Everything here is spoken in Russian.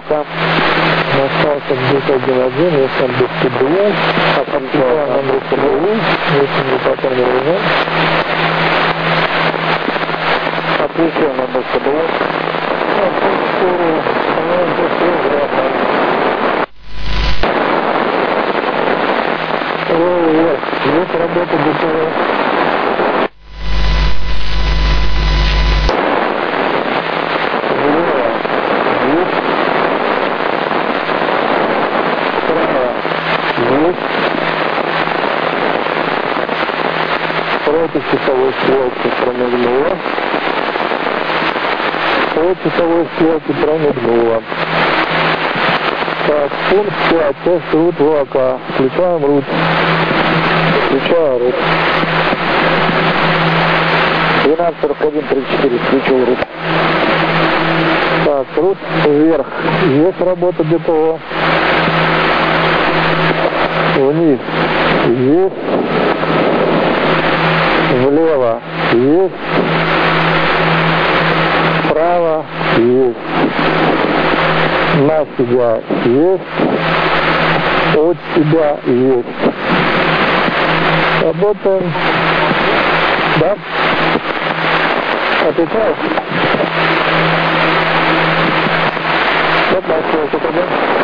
там остался где-то 1-1, если он без ТБУ, а там он без ТБУ, если не потом не время. Отвечаю на без ТБУ. Есть работа ДТВ. Против часовой стрелки промигнула. По часовой стрелке промигнула. Так, пункт 5, тест рут ВАК. Включаем рут. Включаю рут. 12:41:34, включил рут. Так, рут вверх. Есть работа ДПО. Вниз. Есть. Влево. Есть. Вправо. Есть. На себя есть. От себя есть. Работаем. Да? Отвечаешь? Что дальше?